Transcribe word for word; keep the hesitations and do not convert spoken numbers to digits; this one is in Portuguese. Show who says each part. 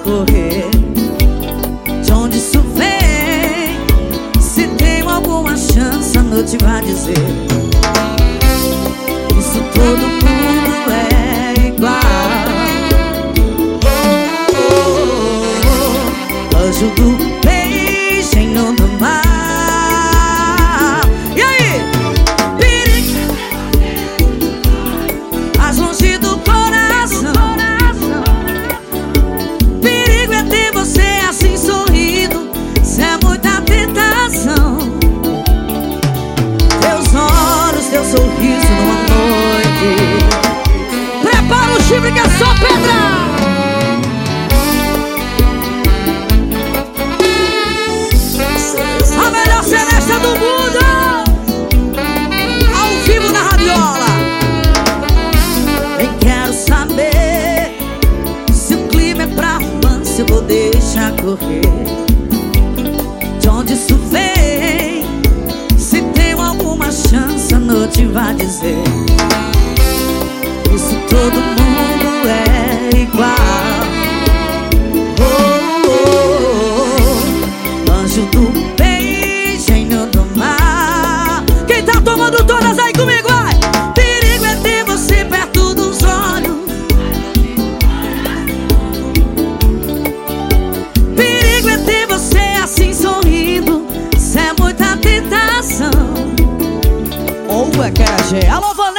Speaker 1: correr. De onde isso vem? Se tenho alguma chance, a noite vai dizer. Isso todo mundo é igual. Oh, oh, oh. Anjo do beijinho do mar. E aí? Perigo, mais longe do coração. Perigo é ter você assim sorrindo. Isso é muita tentação. Teus olhos, teu sorriso numa noite. Prepara o chifre que é só pedra. A melhor seresta do mundo, ao vivo na radiola. Nem quero saber se o clima é pra romance, eu vou deixar correr. De onde isso vem? Se tenho alguma chance, a noite vai dizer. Isso todo mundo é igual. Oh, oh, oh. Anjo do beijinho do mar. Quem tá tomando todas aí comigo, vai! Perigo é ter você perto dos olhos. Perigo é ter você assim sorrindo. Isso é muita tentação. Ou é que é, alô, Vanessa.